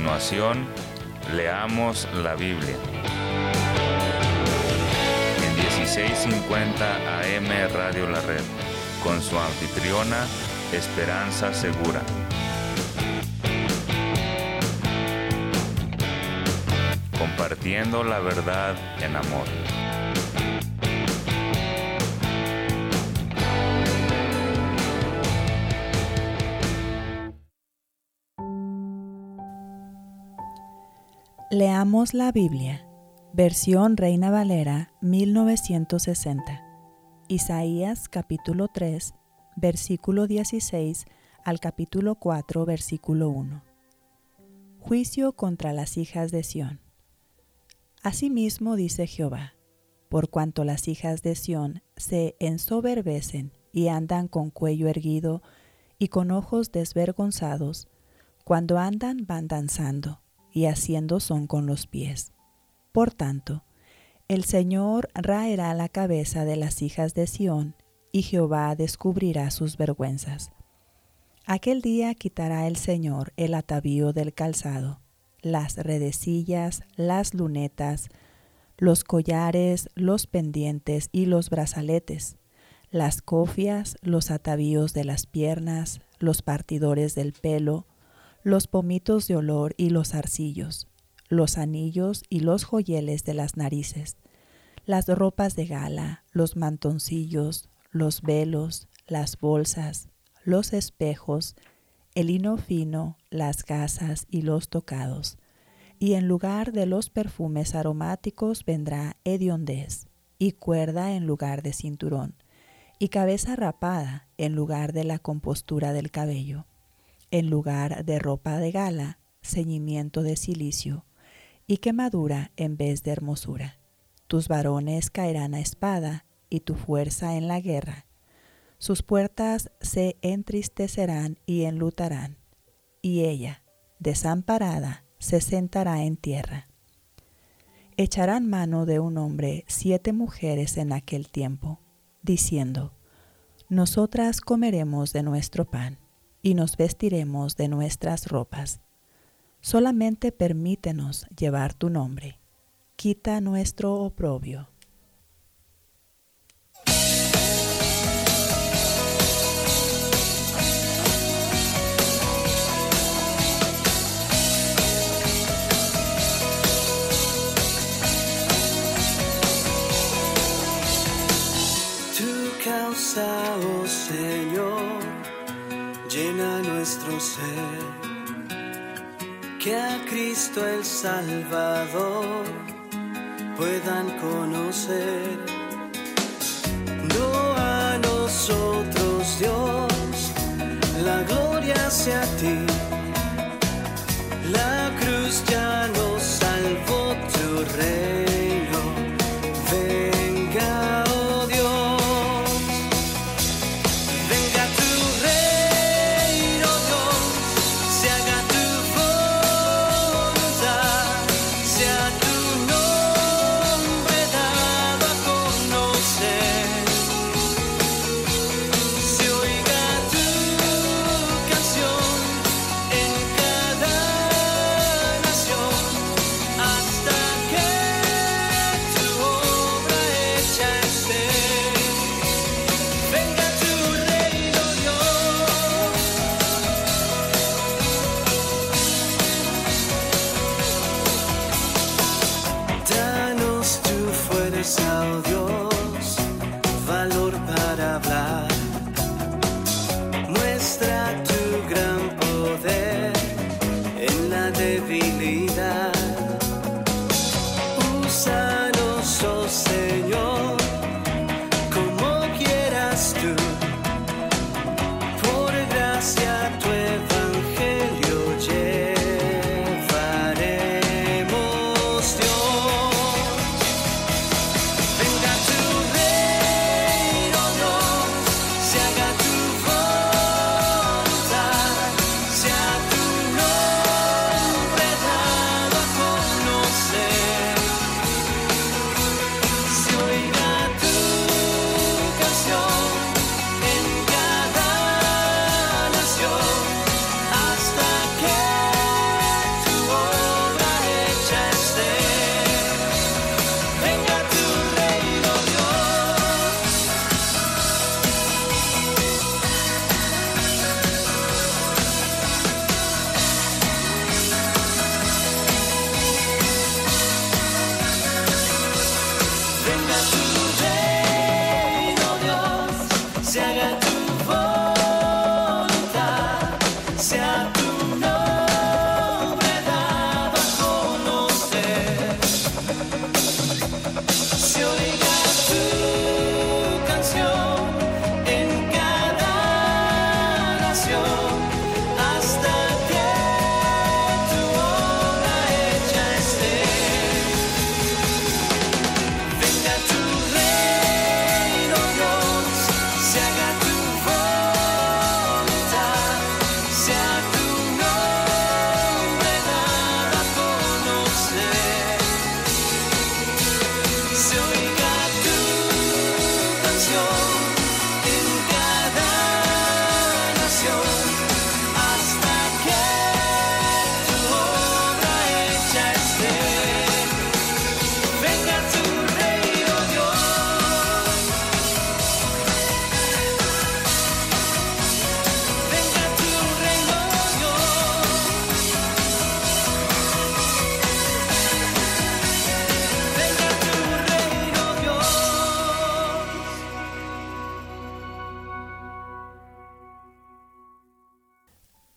continuación, leamos la Biblia. En 1650 AM Radio La Red, con su anfitriona, Esperanza Segura. Compartiendo la verdad en amor. Leamos la Biblia, versión Reina Valera 1960, Isaías capítulo 3, versículo 16 al capítulo 4, versículo 1. Juicio contra las hijas de Sión. Asimismo dice Jehová, por cuanto las hijas de Sión se ensoberbecen y andan con cuello erguido y con ojos desvergonzados, cuando andan van danzando y haciendo son con los pies. Por tanto, el Señor raerá la cabeza de las hijas de Sión, y Jehová descubrirá sus vergüenzas. Aquel día quitará el Señor el atavío del calzado, las redecillas, las lunetas, los collares, los pendientes y los brazaletes, las cofias, los atavíos de las piernas, los partidores del pelo, los pomitos de olor y los zarcillos, los anillos y los joyeles de las narices, las ropas de gala, los mantoncillos, los velos, las bolsas, los espejos, el lino fino, las gasas y los tocados. Y en lugar de los perfumes aromáticos vendrá hediondez, y cuerda en lugar de cinturón, y cabeza rapada en lugar de la compostura del cabello. En lugar de ropa de gala, ceñimiento de cilicio, y quemadura en vez de hermosura. Tus varones caerán a espada, y tu fuerza en la guerra. Sus puertas se entristecerán y enlutarán, y ella, desamparada, se sentará en tierra. Echarán mano de un hombre 7 mujeres en aquel tiempo, diciendo, nosotras comeremos de nuestro pan, y nos vestiremos de nuestras ropas. Solamente permítenos llevar tu nombre. Quita nuestro oprobio. Tu causa, oh Señor, llena nuestro ser, que a Cristo el Salvador puedan conocer. No a nosotros, Dios, la gloria sea a ti. La cruz ya nos salvó, tu reino venga, oh Dios. Venga tu reino, Dios, se haga tu voluntad, sea tu nombre dado a conocer. Se oiga tu canción en cada nación, hasta que tu obra hecha esté. Venga tu reino, Dios. Danos tu fuerza, oh Dios, valor para hablar. Muestra tu gran poder en la debilidad. Úsanos, oh Señor, como quieras tú. Por gracia tu evangelio llevaremos, Dios. Venga tu reino, Dios, se haga tu voluntad, sea tu nombre dado a conocer. Se oiga tu canción en cada nación.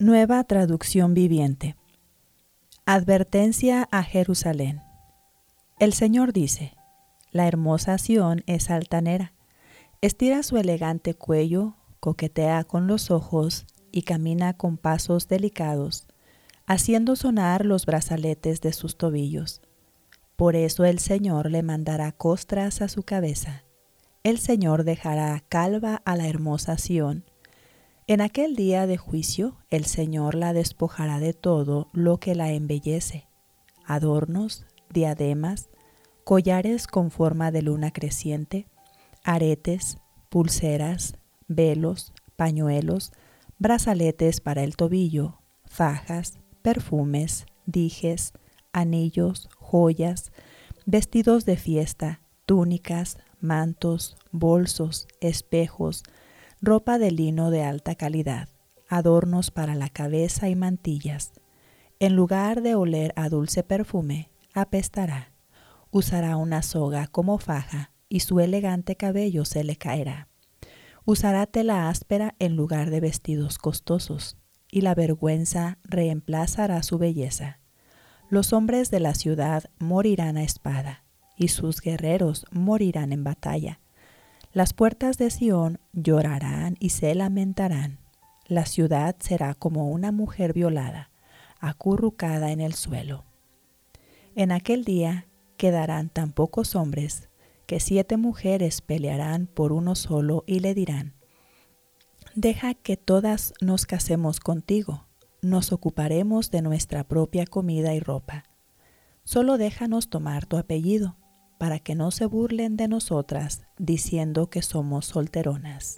Nueva traducción viviente. Advertencia a Jerusalén. El Señor dice: la hermosa Sión es altanera, estira su elegante cuello, coquetea con los ojos y camina con pasos delicados, haciendo sonar los brazaletes de sus tobillos. Por eso el Señor le mandará costras a su cabeza. El Señor dejará calva a la hermosa Sión. En aquel día de juicio, el Señor la despojará de todo lo que la embellece: adornos, diademas, collares con forma de luna creciente, aretes, pulseras, velos, pañuelos, brazaletes para el tobillo, fajas, perfumes, dijes, anillos, joyas, vestidos de fiesta, túnicas, mantos, bolsos, espejos, ropa de lino de alta calidad, adornos para la cabeza y mantillas. En lugar de oler a dulce perfume, apestará. Usará una soga como faja y su elegante cabello se le caerá. Usará tela áspera en lugar de vestidos costosos, y la vergüenza reemplazará su belleza. Los hombres de la ciudad morirán a espada, y sus guerreros morirán en batalla. Las puertas de Sión llorarán y se lamentarán. La ciudad será como una mujer violada, acurrucada en el suelo. En aquel día quedarán tan pocos hombres que 7 mujeres pelearán por uno solo y le dirán: deja que todas nos casemos contigo, nos ocuparemos de nuestra propia comida y ropa. Solo déjanos tomar tu apellido, para que no se burlen de nosotras diciendo que somos solteronas.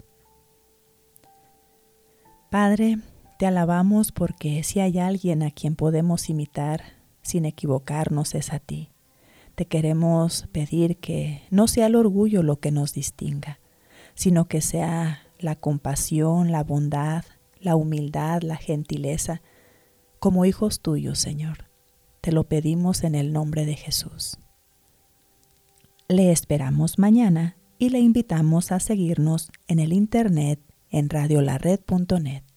Padre, te alabamos porque si hay alguien a quien podemos imitar sin equivocarnos es a ti. Te queremos pedir que no sea el orgullo lo que nos distinga, sino que sea la compasión, la bondad, la humildad, la gentileza, como hijos tuyos, Señor. Te lo pedimos en el nombre de Jesús. Le esperamos mañana y le invitamos a seguirnos en el internet en radiolared.net.